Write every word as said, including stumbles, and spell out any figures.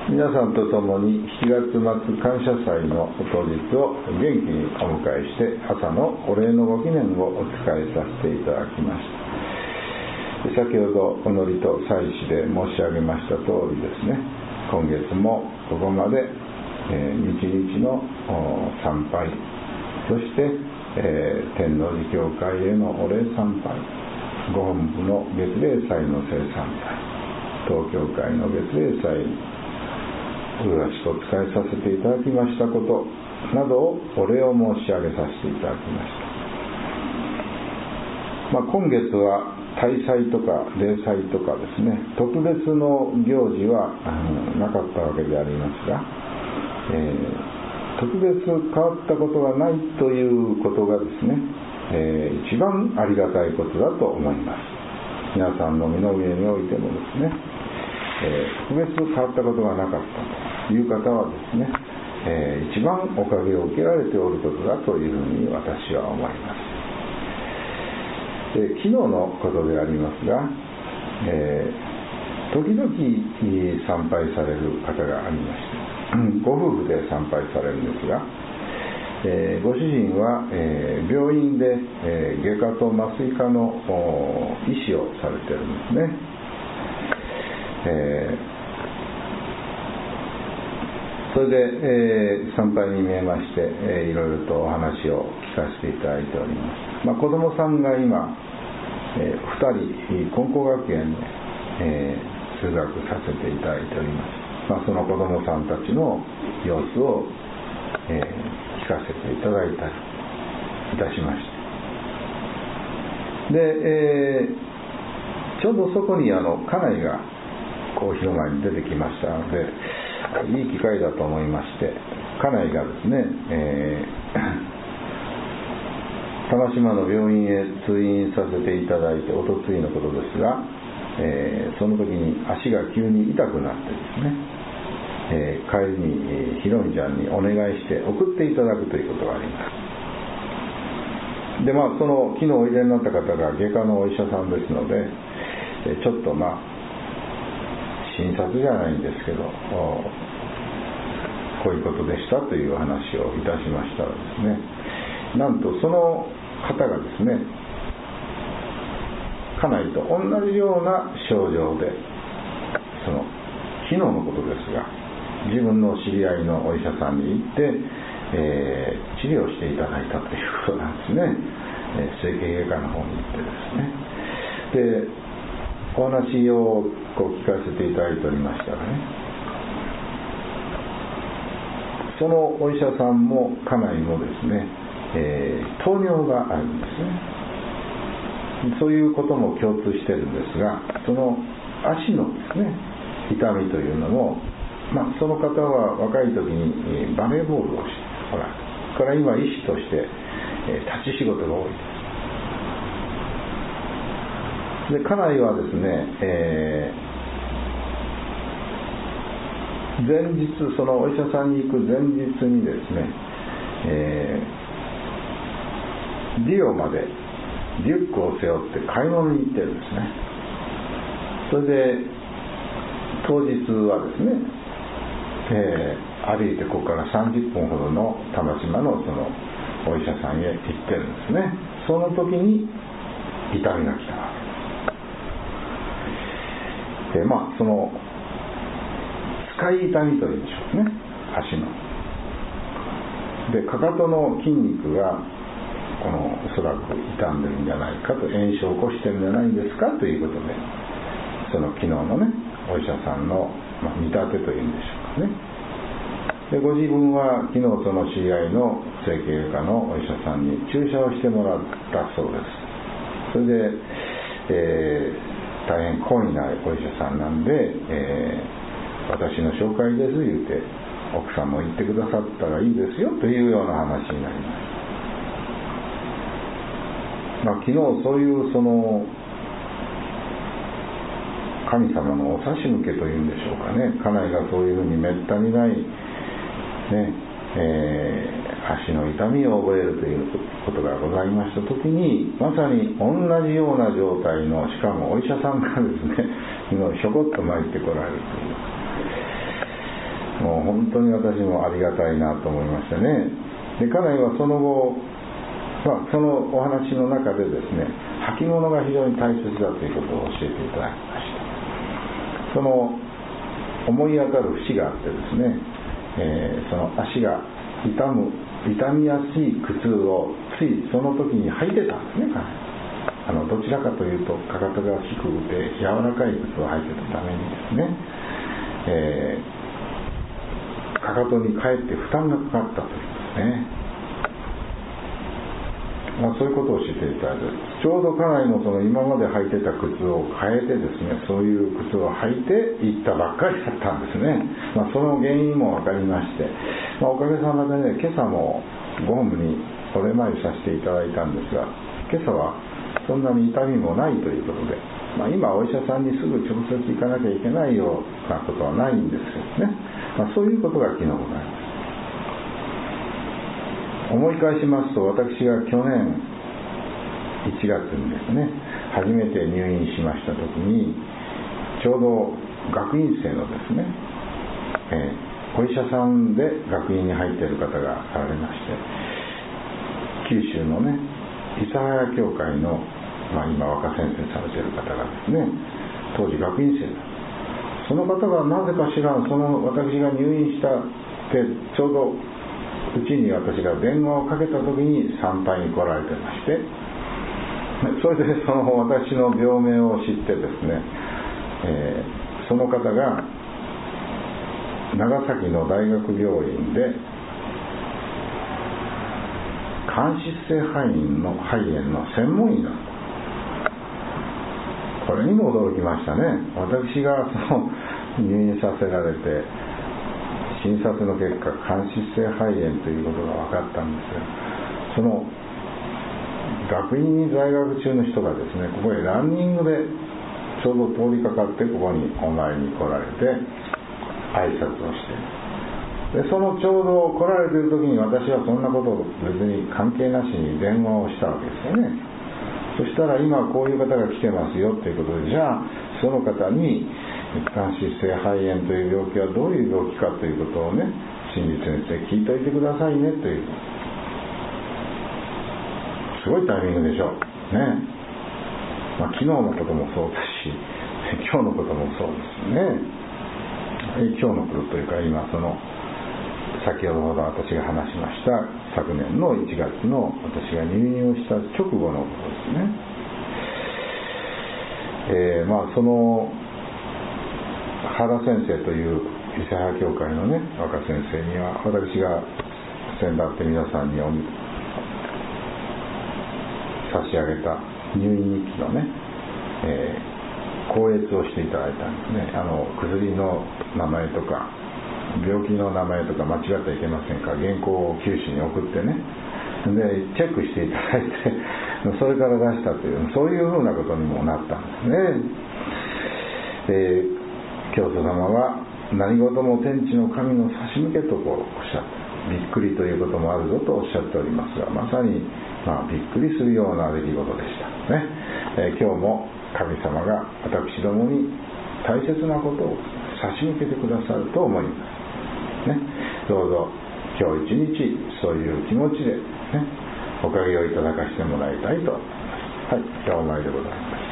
皆さんと共にしちがつまつ感謝祭の当日を元気にお迎えして、朝のお礼のご記念をお伝えさせていただきました。先ほどお祈りと祭祀で申し上げました通りですね、今月もここまで、えー、日々の参拝、そして、えー、天王寺教会へのお礼参拝、ご本部の月例祭の聖参拝、東教会の月例祭よろしくお伝えさせていただきましたことなどをお礼を申し上げさせていただきました。まあ、今月は大祭とか例祭とかですね、特別の行事はなかったわけでありますが、えー、特別変わったことがないということがですね、えー、一番ありがたいことだと思います。皆さんの身の上においてもですね、えー、特別変わったことがなかったという方はですね、えー、一番おかげを受けられておることだというふうに私は思います。で、昨日のことでありますが、えー、時々参拝される方がありまして、ご夫婦で参拝されるんですが、えー、ご主人は、えー、病院で、えー、外科と麻酔科の医師をされているんですね。えーそれで、えー、参拝に見えまして、えー、いろいろとお話を聞かせていただいております。まあ、子供さんが今、えー、ふたり金光学園で、えー、通学させていただいております。まあ、その子供さんたちの様子を、えー、聞かせていただいたりいたしました。で、えー、ちょうどそこにあの家内がこう広間に出てきましたので、いい機会だと思いまして、家内がですね、えー、玉島の病院へ通院させていただいておとついのことですが、えー、その時に足が急に痛くなってですね、えー、帰りにひろみちゃんにお願いして送っていただくということがあります。で、まあその昨日おいでになった方が外科のお医者さんですので、ちょっとまあ診察じゃないんですけど、こういうことでしたという話をいたしましたらですね、なんとその方がですね、家内と同じような症状で、その昨日のことですが、自分の知り合いのお医者さんに行って、えー、治療していただいたということなんですね。えー、整形外科の方に行ってですね。で、お話をこう聞かせていただいておりましたらね、そのお医者さんも家内もですね、えー、糖尿があるんですね。そういうことも共通してるんですが、その足のですね、痛みというのも、まあ、その方は若い時にバレーボールをしてほらから今医師として、えー、立ち仕事が多いです。で、家内はですね、えー、前日、そのお医者さんに行く前日にですね、えー、リオまでリュックを背負って買い物に行ってるんですね。それで当日はですね、えー、歩いてここからさんじゅっぷんほどの玉島のそのお医者さんへ行ってるんですね。その時に痛みが来たわけです。で、まあその使い痛みというんでしょうね、足の。で、かかとの筋肉がこのおそらく傷んでるんじゃないかと、炎症を起こしてるんじゃないですかということで、その昨日のねお医者さんの、まあ、見立てというんでしょうかね。で、ご自分は昨日その知り合いの整形外科のお医者さんに注射をしてもらったそうです。それで、えー大変好意なお医者さんなんで、えー、私の紹介です言うて、奥さんも言ってくださったらいいですよというような話になります。まあ、昨日そういうその神様のお差し向けというんでしょうかね、家内がそういうふうにめったにない、ねえー、足の痛みを覚えるということがございましたときに、まさに同じような状態の、しかもお医者さんがですね、ひょこっと参ってこられるという。 もう本当に私もありがたいなと思いましたね。で家内はその後、まあ、そのお話の中でですね、履物が非常に大切だということを教えていただきました。その思い当たる節があってですね、えー、その足が痛む痛みやすい靴をついその時に履いてたんですね。あのどちらかというとかかとが低くて柔らかい靴を履いてたためにですね、えー、かかとにかえって負担がかかったということですね。まあ、そういうことを教えていただいて、ちょうど家内もその今まで履いてた靴を変えてですね、そういう靴を履いていったばっかりだったんですね。まあ、その原因も分かりまして、まあ、おかげさまでね、今朝もご本部にお礼参りさせていただいたんですが、今朝はそんなに痛みもないということで、まあ、今お医者さんにすぐ直接行かなきゃいけないようなことはないんですけどね、まあ、そういうことが昨日ございます。思い返しますと、私が去年いちがつにですね、初めて入院しましたときに、ちょうど学院生のですね、えー、お医者さんで学院に入っている方がおられまして、九州のね、諫早教会の、まあ、今若先生されている方がですね、当時学院生だ。その方がなぜか知らん、その私が入院したってちょうどうちに私が電話をかけた時に参拝に来られてまして、それでその私の病名を知ってですね、えー、その方が長崎の大学病院で間質性肺炎の肺炎の専門医だと。これにも驚きましたね。私がその入院させられて診察の結果、間質性肺炎ということが分かったんですが、その学院に在学中の人がですね、ここへランニングでちょうど通りかかってここにお参りに来られて挨拶をして、でそのちょうど来られている時に私はそんなことを別に関係なしに電話をしたわけですよね。そしたら今こういう方が来てますよということで、じゃあその方に間質性肺炎という病気はどういう病気かということをね、真実について聞いておいてくださいねという、すごいタイミングでしょうね。まあ、昨日のこともそうですし、今日のこともそうですね。今日のことというか、今その先ほど私が話しました昨年のいちがつの私が入院をした直後のことですね。えー、まあその原先生という諫早教会のね若先生には、私が先だって皆さんに差し上げた入院日記のね、えー、校閲をしていただいたんですね。あの薬の名前とか病気の名前とか間違ってはいけませんか、原稿を九州に送ってね、でチェックしていただいてそれから出したという、そういうふうなことにもなったんですね。えー教祖様は何事も天地の神の差し向けとこうおっしゃって、びっくりということもあるぞとおっしゃっておりますが、まさに、まあ、びっくりするような出来事でしたね。えー、今日も神様が私どもに大切なことを差し向けてくださると思いますね。どうぞ今日一日そういう気持ちでね、おかげをいただかせてもらいたいと思います。はい、今日お参りでございます。